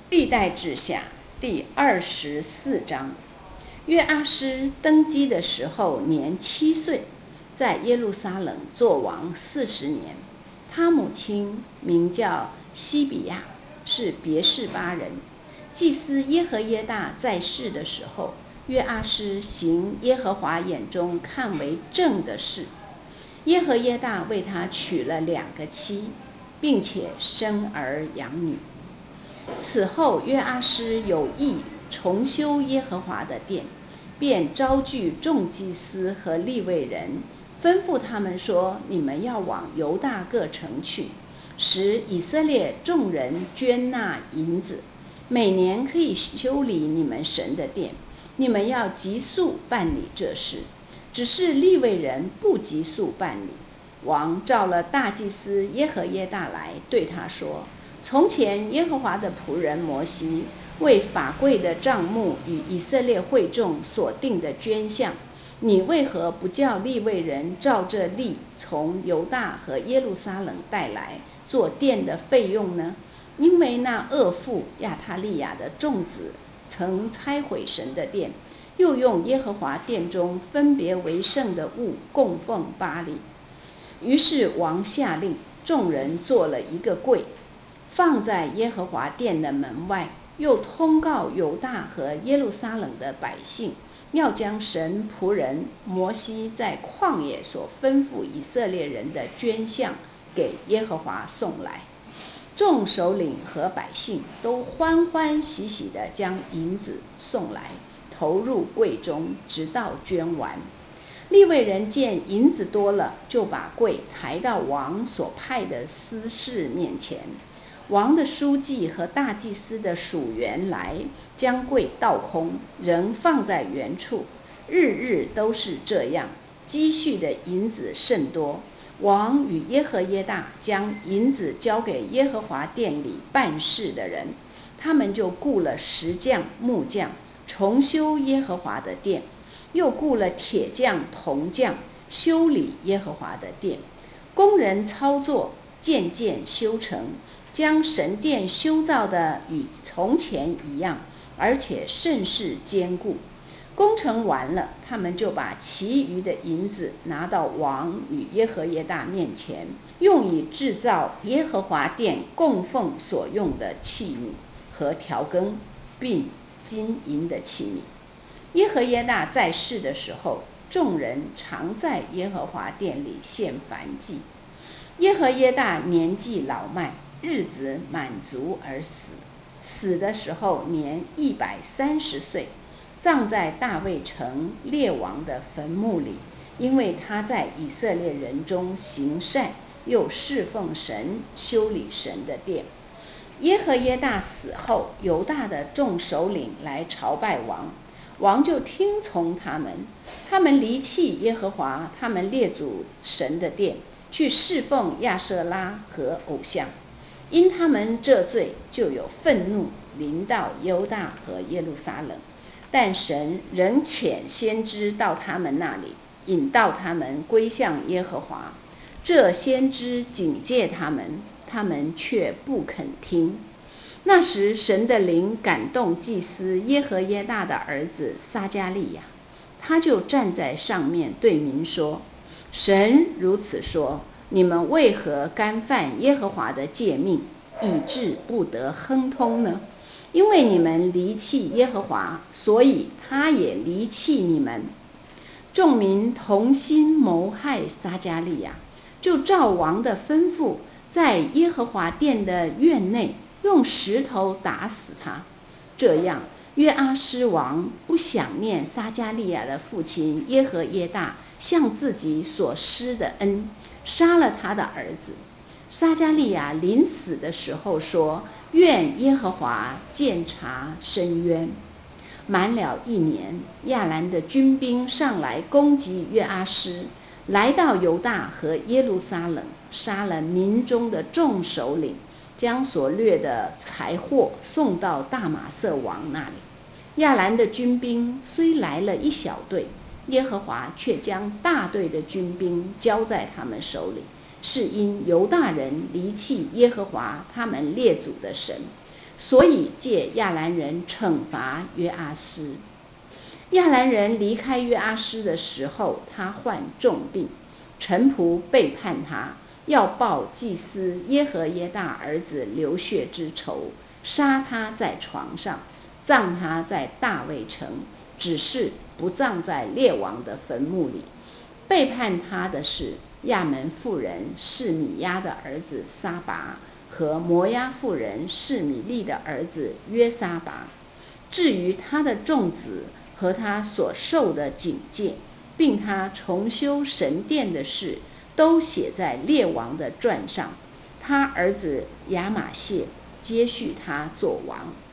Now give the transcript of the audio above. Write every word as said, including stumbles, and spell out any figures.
历代志下第二十四章。约阿施登基的时候年七岁，在耶路撒冷作王四十年。他母亲名叫西比亚，是别是巴人。祭司耶和耶大在世的时候，约阿施行耶和华眼中看为正的事。耶和耶大为他娶了两个妻，并且生儿养女。此后约阿施有意重修耶和华的殿，便招聚众祭司和利未人，吩咐他们说：你们要往犹大各城去，使以色列众人捐纳银子，每年可以修理你们神的殿。你们要急速办理这事。只是利未人不急速办理。王召了大祭司耶和耶大来，对他说：从前耶和华的仆人摩西为法柜的帐幕与以色列会众所定的捐项，你为何不叫利未人照这例从犹大和耶路撒冷带来做殿的费用呢？因为那恶妇亚他利亚的众子曾拆毁神的殿，又用耶和华殿中分别为圣的物供奉巴力。于是王下令，众人做了一个柜，放在耶和华殿的门外，又通告犹大和耶路撒冷的百姓，要将神仆人摩西在旷野所吩咐以色列人的捐项给耶和华送来。众首领和百姓都欢欢喜喜地将银子送来，投入柜中，直到捐完。利未人见银子多了，就把柜抬到王所派的司事面前。王的书记和大祭司的属员来，将柜倒空，仍放在原处。日日都是这样，积蓄的银子甚多。王与耶和耶大将银子交给耶和华殿里办事的人，他们就雇了石匠、木匠，重修耶和华的殿，又雇了铁匠、铜匠，修理耶和华的殿。工人操作，渐渐修成，将神殿修造的与从前一样，而且甚是坚固。工程完了，他们就把其余的银子拿到王与耶和耶大面前，用以制造耶和华殿供奉所用的器皿和调羹，并金银的器皿。耶和耶大在世的时候，众人常在耶和华殿里献燔祭。耶和耶大年纪老迈，日子满足而死，死的时候年一百三十岁，葬在大卫城列王的坟墓里，因为他在以色列人中行善，又侍奉神，修理神的殿。耶和耶大死后，犹大的众首领来朝拜王，王就听从他们。他们离弃耶和华他们列祖神的殿，去侍奉亚舍拉和偶像。因他们这罪，就有愤怒临到犹大和耶路撒冷。但神仍遣先知到他们那里，引导他们归向耶和华。这先知警戒他们，他们却不肯听。那时神的灵感动祭司耶和耶大的儿子撒迦利亚，他就站在上面对民说：神如此说，你们为何干犯耶和华的诫命，以致不得亨通呢？因为你们离弃耶和华，所以他也离弃你们。众民同心谋害撒迦利亚，就照王的吩咐，在耶和华殿的院内用石头打死他。这样，约阿施王不想念撒迦利亚的父亲耶和耶大向自己所施的恩，杀了他的儿子。撒迦利亚临死的时候说：愿耶和华鉴察伸冤。满了一年，亚兰的军兵上来攻击约阿施，来到犹大和耶路撒冷，杀了民中的众首领，将所掠的财货送到大马色王那里。亚兰的军兵虽来了一小队，耶和华却将大队的军兵交在他们手里，是因犹大人离弃耶和华他们列祖的神， 所以借亚兰人惩罚约阿施。亚兰人离开约阿施的时候，他患重病，臣仆背叛他，要报祭司耶和耶大儿子流血之仇，杀他在床上，葬他在大卫城，只是不葬在列王的坟墓里。背叛他的是亚门妇人示米亚的儿子撒拔和摩押妇人示米利的儿子约撒拔。至于他的众子和他所受的警戒，并他重修神殿的事，都写在列王的传上。他儿子亚玛谢接续他做王。